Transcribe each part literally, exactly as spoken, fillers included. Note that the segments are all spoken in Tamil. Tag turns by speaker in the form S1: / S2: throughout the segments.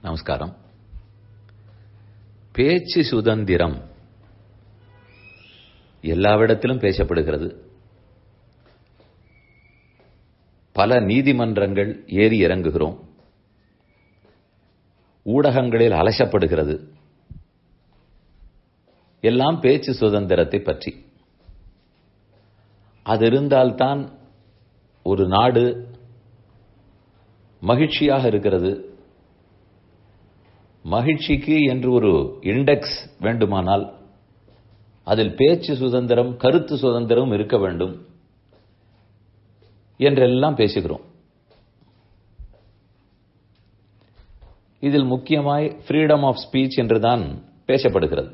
S1: நமஸ்காரம். பேச்சு சுதந்திரம் எல்லாவிடத்திலும் பேசப்படுகிறது. பல நீதிமன்றங்கள் ஏறி இறங்குகிறோம். ஊடகங்களில் அலசப்படுகிறது. எல்லாம் பேச்சு சுதந்திரத்தை பற்றி. அது இருந்தால்தான் ஒரு நாடு மகிழ்ச்சியாக இருக்கிறது. மகிழ்ச்சிக்கு என்று ஒரு இண்டெக்ஸ் வேண்டுமானால் அதில் பேச்சு சுதந்திரம், கருத்து சுதந்திரம் இருக்க வேண்டும் என்றெல்லாம் பேசுகிறோம். இதில் முக்கியமாய் ஃப்ரீடம் ஆஃப் ஸ்பீச் என்றுதான் பேசப்படுகிறது.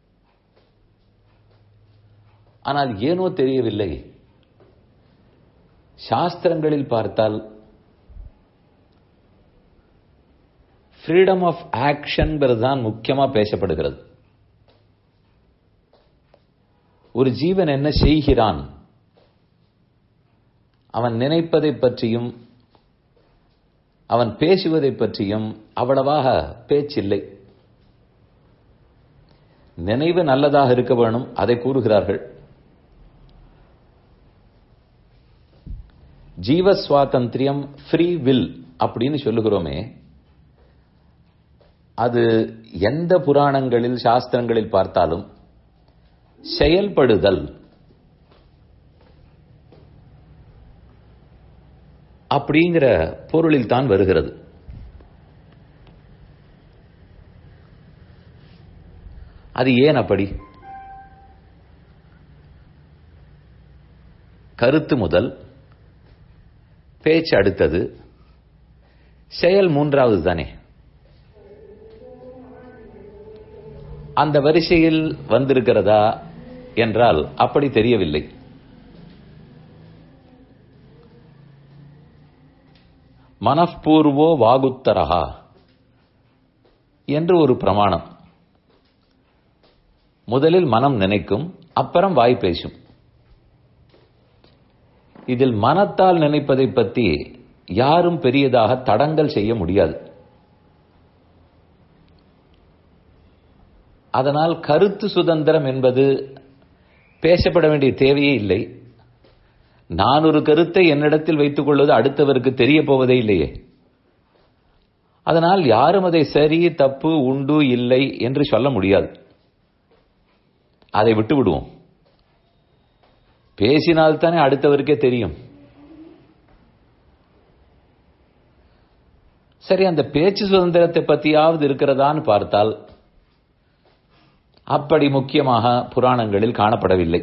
S1: ஆனால் ஏனோ தெரியவில்லை, சாஸ்திரங்களில் பார்த்தால் ஃப்ரீடம் ஆஃப் ஆக்ஷன் தான் முக்கியமா பேசப்படுகிறது. ஒரு ஜீவன் என்ன செய்கிறான், அவன் நினைப்பதை பற்றியும் அவன் பேசுவதை பற்றியும் அவ்வளவாக பேச்சில்லை. நினைவு நல்லதாக இருக்க வேணும், அதை கூறுகிறார்கள். ஜீவ சுவாதந்திரியம், ஃப்ரீ வில் அப்படின்னு சொல்லுகிறோமே, அது எந்த புராணங்களில் சாஸ்திரங்களில் பார்த்தாலும் செயல்படுதல் அப்படிங்கிற பொருளில் தான் வருகிறது. அது ஏன் அப்படி? கருத்து முதல், பேச்சு அடுத்தது, செயல் மூன்றாவது தானே. அந்த வரிசையில் வந்திருக்கிறதா என்றால் அப்படி தெரியவில்லை. மனப்பூர்வோ வாகுத்தரஹா என்று ஒரு பிரமாணம். முதலில் மனம் நினைக்கும், அப்புறம் வாய் பேசும். இதில் மனத்தால் நினைப்பதை பற்றி யாரும் பெரியதாக தடங்கல் செய்ய முடியாது. அதனால் கருத்து சுதந்திரம் என்பது பேசப்பட வேண்டிய தேவையே இல்லை. நான் ஒரு கருத்தை என்னிடத்தில் வைத்துக் கொள்வது அடுத்தவருக்கு தெரிய போவதே இல்லையே. அதனால் யாரும் அதை சரி, தப்பு, உண்டு, இல்லை என்று சொல்ல முடியாது. அதை விட்டு விடுவோம். பேசினால்தானே அடுத்தவருக்கே தெரியும். சரி, அந்த பேச்சு சுதந்திரத்தை பற்றியாவது இருக்கிறதான்னு பார்த்தால் அப்படி முக்கியமாக புராணங்களில் காணப்படவில்லை.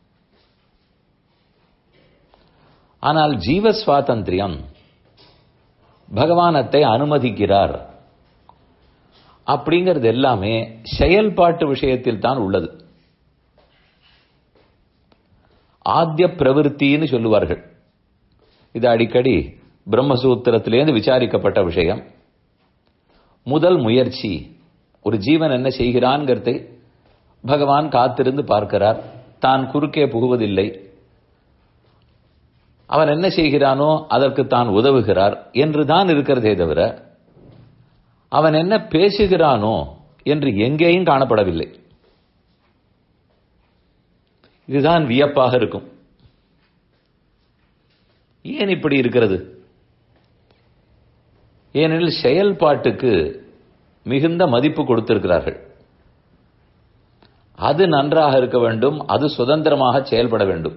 S1: ஆனால் ஜீவ சுவாதந்திரியம் பகவானத்தை அனுமதிக்கிறார் அப்படிங்கிறது எல்லாமே செயல்பாட்டு விஷயத்தில் தான் உள்ளது. ஆத்ய பிரவிற்த்தின்னு சொல்லுவார்கள். இது அடிக்கடி பிரம்மசூத்திரத்திலேருந்து விசாரிக்கப்பட்ட விஷயம். முதல் முயற்சி. ஒரு ஜீவன் என்ன செய்கிறான்ங்கிறதை பகவான் காத்திருந்து பார்க்கிறார். தான் குறுக்கே புகுவதில்லை. அவன் என்ன செய்கிறானோ அதற்கு தான் உதவுகிறார் என்றுதான் இருக்கிறதே தவிர அவன் என்ன பேசுகிறானோ என்று எங்கேயும் காணப்படவில்லை. இதுதான் வியப்பாக இருக்கும். ஏன் இப்படி இருக்கிறது? ஏனெனில் செயல்பாட்டுக்கு மிகுந்த மதிப்பு கொடுத்திருக்கிறார்கள். அது நன்றாக இருக்க வேண்டும், அது சுதந்திரமாக செயல்பட வேண்டும்.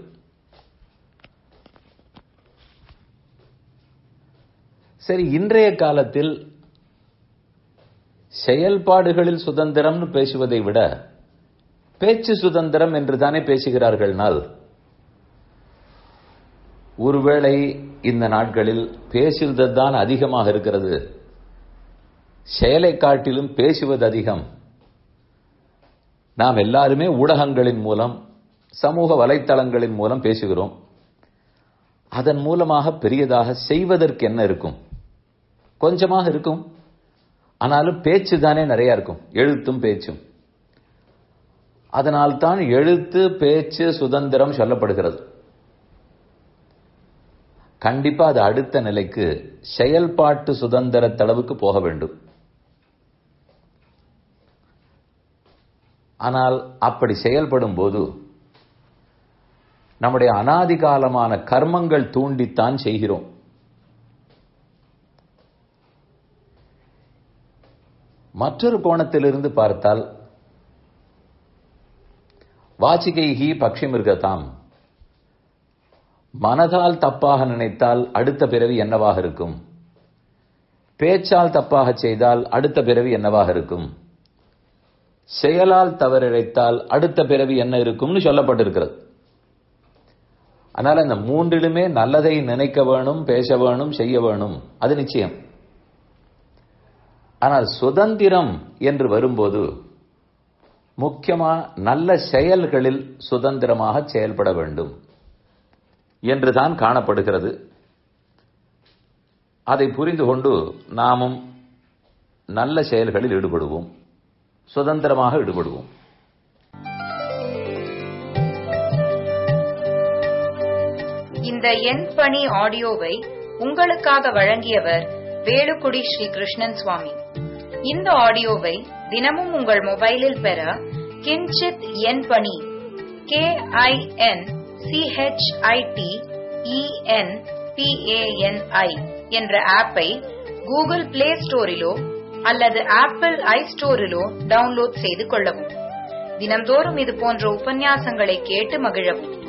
S1: சரி, இன்றைய காலத்தில் செயல்பாடுகளில் சுதந்திரம்னு பேசுவதை விட பேச்சு சுதந்திரம் என்று தானே பேசுகிறார்கள்னால், ஒருவேளை இந்த நாட்களில் பேசுவதுதான் அதிகமாக இருக்கிறது, செயலை காட்டிலும் பேசுவது அதிகம். நாம் எல்லாருமே ஊடகங்களின் மூலம், சமூக வலைத்தளங்களின் மூலம் பேசுகிறோம். அதன் மூலமாக பெரியதாக செய்வதற்கு என்ன இருக்கும்? கொஞ்சமாக இருக்கும். ஆனாலும் பேச்சு தானே நிறைய இருக்கும், எழுத்தும் பேச்சும். அதனால்தான் எழுத்து பேச்சு சுதந்திரம் சொல்லப்படுகிறது. கண்டிப்பா அது அடுத்த நிலைக்கு செயல்பாட்டு சுதந்திர தளவுக்கு போக வேண்டும். ஆனால் அப்படி செயல்படும் போது நம்முடைய அனாதிகாலமான கர்மங்கள் தூண்டித்தான் செய்கிறோம். மற்றொரு கோணத்திலிருந்து பார்த்தால் வாச்சிகைஹி பக்ஷி மிருகதாம், மனதால் தப்பாக நினைத்தால் அடுத்த பிறவி என்னவாக இருக்கும், பேச்சால் தப்பாக செய்தால் அடுத்த பிறவி என்னவாக இருக்கும், செயலால் தவறிழைத்தால் அடுத்த பிறவி என்ன இருக்கும்னு சொல்லப்பட்டிருக்கிறது. அதனால இந்த மூன்றிலுமே நல்லதை நினைக்க வேணும், பேச வேணும், செய்ய வேணும், அது நிச்சயம். ஆனால் சுதந்திரம் என்று வரும்போது முக்கியமா நல்ல செயல்களில் சுதந்திரமாக செயல்பட வேண்டும் என்றுதான் காணப்படுகிறது. அதை புரிந்து கொண்டு நாமும் நல்ல செயல்களில் ஈடுபடுவோம், சுதந்திரமாக ஈடுபடுவோம்.
S2: இந்த என் பணி ஆடியோவை உங்களுக்காக வழங்கியவர் வேலுக்குடி ஸ்ரீ கிருஷ்ணன் சுவாமி. இந்த ஆடியோவை தினமும் உங்கள் மொபைலில் பெற கிஞ்சித் என் பணி K I N C H I T E N P A N I என்ற ஆப்பை கூகுள் பிளே ஸ்டோரிலோ அல்லது ஆப்பிள் ஐ ஸ்டோரிலோ டவுன்லோட் செய்து கொள்ளவும். தினம்தோறும் இது போன்ற உபன்யாசங்களை கேட்டு மகிழவும்.